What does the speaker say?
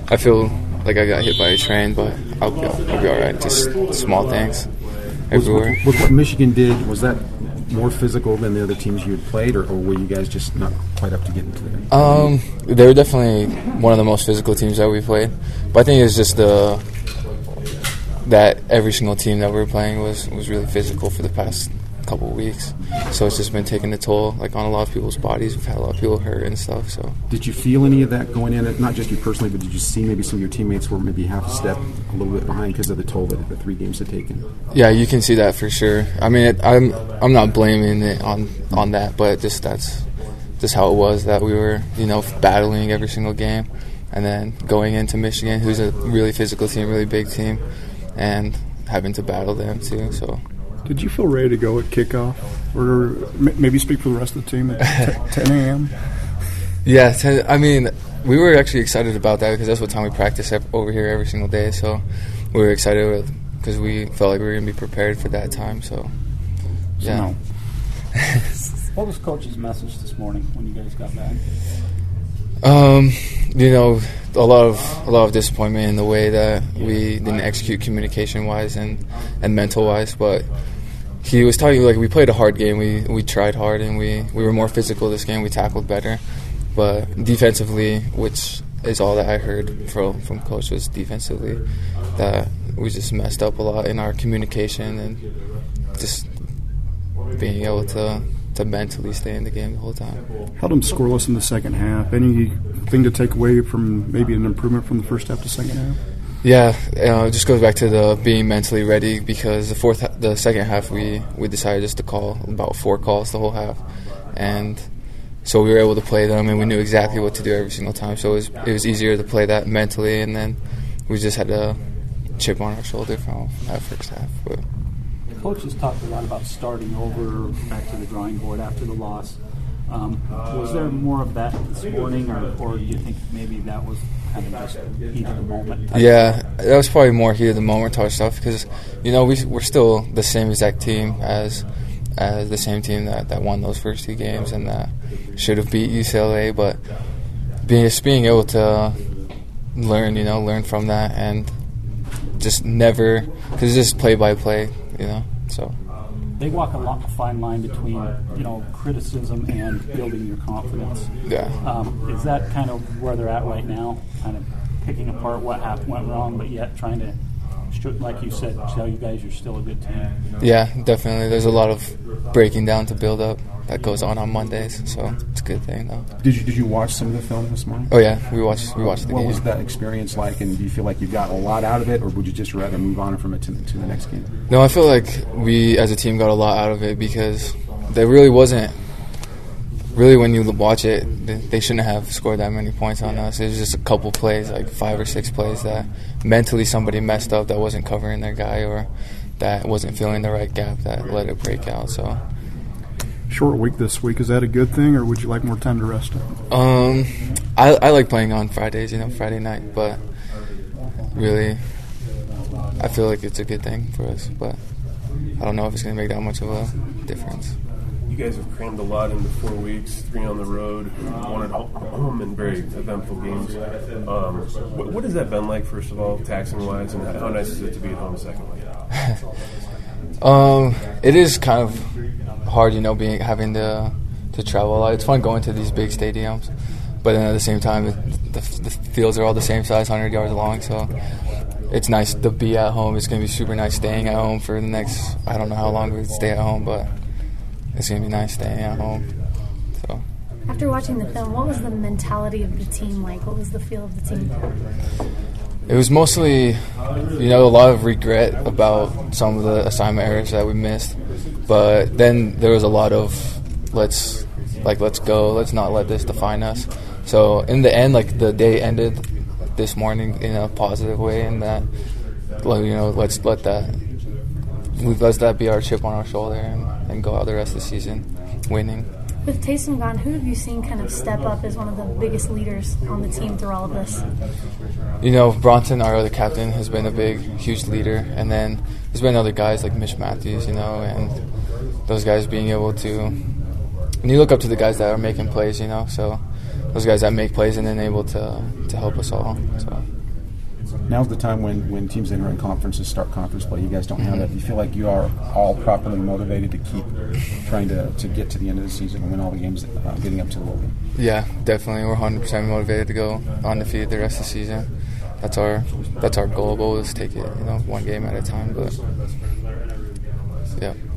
I feel like I got hit by a train, but I'll be all right. Just small things everywhere. Was what Michigan did, was that more physical than the other teams you had played, or were you guys just not quite up to get into it? They were definitely one of the most physical teams that we played. But I think it's just that every single team that we were playing was really physical for the past couple of weeks. So it's just been taking a toll on a lot of people's bodies. We've had a lot of people hurt and stuff. So did you feel any of that going in? Not just you personally, but did you see maybe some of your teammates were maybe half a step a little bit behind because of the toll that the 3 games had taken? Yeah, you can see that for sure. I mean, I'm not blaming it on that, but that's just how it was, that we were battling every single game, and then going into Michigan, who's a really physical team, really big team, and having to battle them too. So. Did you feel ready to go at kickoff? Or maybe speak for the rest of the team at 10 a.m.? Yeah, I mean, we were actually excited about that because that's what time we practice over here every single day. So we were excited because we felt like we were going to be prepared for that time. So, yeah. What was Coach's message this morning when you guys got back? A lot of disappointment in the way that we didn't execute communication-wise and mental-wise, but he was talking we played a hard game. We tried hard, and we were more physical this game. We tackled better, but defensively, which is all that I heard from Coach, was defensively that we just messed up a lot in our communication and just being able to mentally stay in the game the whole time. Held them scoreless in the second half. Anything to take away from maybe an improvement from the first half to second half? Yeah, it just goes back to the being mentally ready, because the second half we decided just to call about 4 calls the whole half, and so we were able to play them and we knew exactly what to do every single time. So it was easier to play that mentally, and then we just had a chip on our shoulder from that first half. But Coach has talked a lot about starting over, back to the drawing board after the loss. Was there more of that this morning, or do you think maybe that was kind of just heat of the moment? Yeah, that was probably more heat of the moment type stuff, because we're still the same exact team as the same team that won those first 2 games and that should have beat UCLA, but being able to learn from that and just never, because it's just play by play, so. They walk a fine line between, criticism and building your confidence. Yeah. Is that kind of where they're at right now, kind of picking apart what went wrong, but yet trying to, like you said, tell you guys you're still a good team? Yeah, definitely. There's a lot of breaking down to build up that goes on Mondays, so it's a good thing, though. Did you watch some of the film this morning? Oh, yeah, we watched the game. What was that experience like, and do you feel like you got a lot out of it, or would you just rather move on from it to the next game? No, I feel like we as a team got a lot out of it, because there really wasn't, when you watch it, they shouldn't have scored that many points on us. It was just a couple plays, like 5 or 6 plays that mentally somebody messed up, that wasn't covering their guy, or that wasn't filling the right gap that let it break out, so. Short week this week, is that a good thing, or would you like more time to rest up? I like playing on Fridays, Friday night, but really I feel like it's a good thing for us, but I don't know if it's going to make that much of a difference. You guys have crammed a lot into 4 weeks, 3 on the road, 1 at home, and very eventful games. What has that been like, first of all, taxing-wise, and how nice is it to be at home secondly? It is kind of hard, having to travel a lot. It's fun going to these big stadiums, but then at the same time, the fields are all the same size, 100 yards long, so it's nice to be at home. It's going to be super nice staying at home for the next, I don't know how long we stay at home, but it's going to be nice staying at home. So. After watching the film, what was the mentality of the team like? What was the feel of the team? It was mostly, a lot of regret about some of the assignment errors that we missed. But then there was a lot of, let's go, let's not let this define us. So in the end, the day ended this morning in a positive way, and that, let's let that be our chip on our shoulder and go out the rest of the season winning. With Taysom gone, who have you seen kind of step up as one of the biggest leaders on the team through all of this? Bronson, our other captain, has been a huge leader. And then there's been other guys like Mitch Matthews, and those guys being able to – and you look up to the guys that are making plays, so those guys that make plays and then able to help us all. So. Now's the time when teams enter in conferences start conference play. You guys don't have that. Do you feel like you are all properly motivated to keep trying to get to the end of the season and win all the games getting up to the bowl game? Yeah, definitely. We're 100% motivated to go undefeated the rest of the season. That's our goal. We'll just take it, one game at a time. But yeah.